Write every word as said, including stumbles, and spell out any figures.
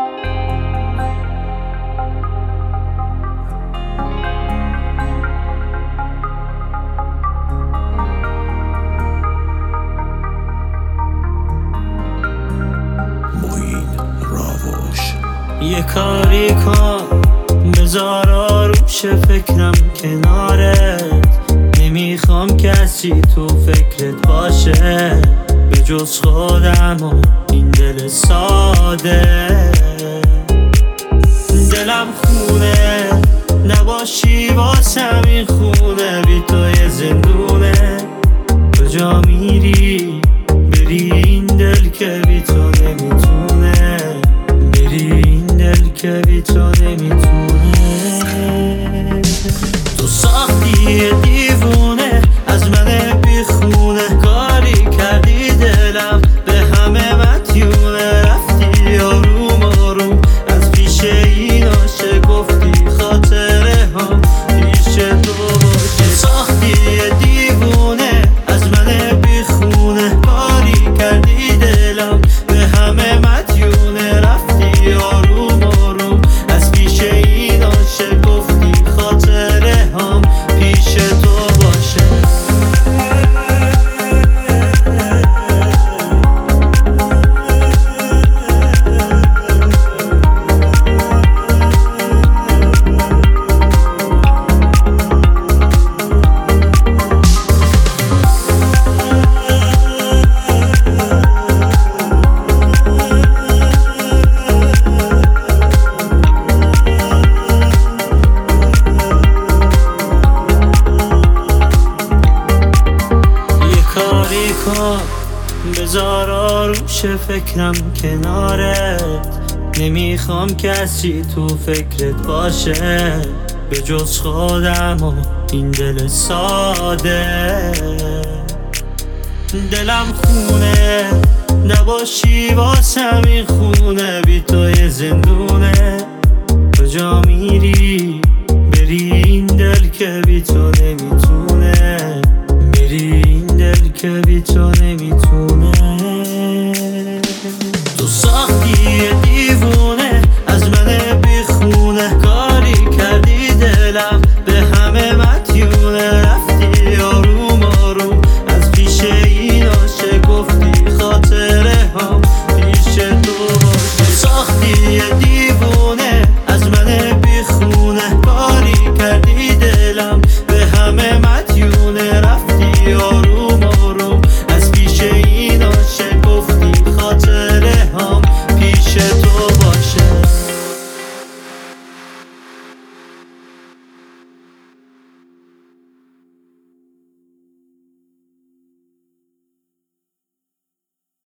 یه کاری کن بذار آروش فکرم کنارت، نمیخوام کسی تو فکرت باشه به جز خودم و این دل ساده. دلم خونه نباشی واسم این خونه، بی تو یه زندونه. کجا میری بری این دل که بی تو نمیتونه، بری این دل که بی تو نمیتونه. تو ساختی دیوونه از من بیخونه، کاری کردی دلم به همه مدیونه. رفتی آروم آروم از پیش این عاشق، گفتی خاطره هم پیش تو باشه. ساختی دیوونه از من بیخونه، کاری کردی دلم به همه مدیونه. رفتی آروم آروم از پیش این عاشق، گفتی خاطره هم پیش تو باشه. بذار آروش فکرم کنارت، نمیخوام کسی تو فکرت باشه به جز خودم و این دل ساده. دلم خونه نباشی واسم این خونه، بی تو یه زندونه. کجا میری بری این دل که بی تو نمیتونه، بری این دل که بی تو نمیتونه.